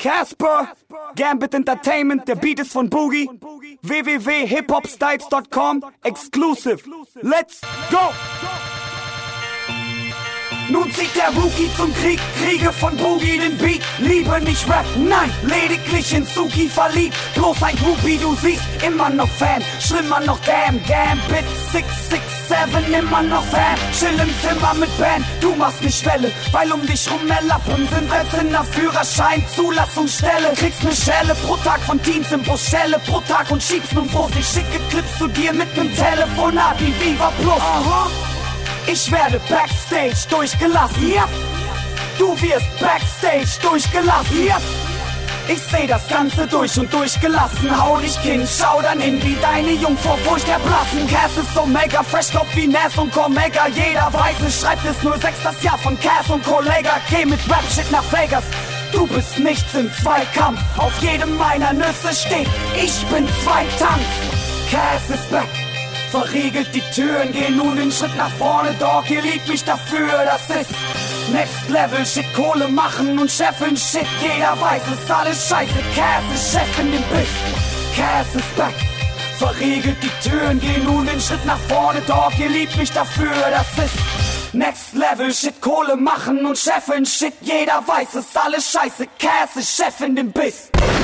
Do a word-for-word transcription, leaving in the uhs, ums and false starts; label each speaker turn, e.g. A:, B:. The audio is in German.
A: Casper, Gambit Entertainment, der Beat ist von Boogie. w w w punkt hip hop styles punkt com, exclusive. Let's go! Nun zieht der Rookie zum Krieg, Kriege von Boogie den Beat. Liebe nicht Rap, nein, lediglich in Suki verliebt. Bloß ein Groupie, du siehst, immer noch Fan. Schlimmer noch Damn, Gambit six six seven, immer noch Fan. Chill im Zimmer mit Band, du machst nicht Welle, weil um dich rum mehr Lappen sind als in der Führerschein, Zulassungsstelle. Kriegst ne Schelle pro Tag von Teams im Bus, Schelle pro Tag und schiebst nun vor sich. Schicke Clips zu dir mit nem Telefonat wie Viva Plus. Aha. Ich werde Backstage durchgelassen, ja. Du wirst Backstage durchgelassen, ja. Ich seh das Ganze durch und durchgelassen. Hau dich Kind, schau dann hin wie deine Jungs vor Furcht erblassen. Cass ist so mega fresh, Kopf wie Nas und Cormega. Jeder weiß, es schreibt es null sechs das Jahr von Cass und Kollega. Geh mit Rap-Shit nach Vegas. Du bist nichts im Zweikampf. Auf jedem meiner Nüsse steht, ich bin Zweitank. Cass ist back. Verriegelt die Türen, geh nun den Schritt nach vorne, Dog, ihr liebt mich dafür, das ist Next Level Shit, Kohle machen und Chefin Shit, jeder weiß es, alles scheiße, Cass ist Chef in dem Biss, Cass ist back. Verriegelt die Türen, geh nun den Schritt nach vorne, Dog, ihr liebt mich dafür, das ist Next Level Shit, Kohle machen und Chefin Shit, jeder weiß es, alles scheiße, Cass ist Chef in dem Biss.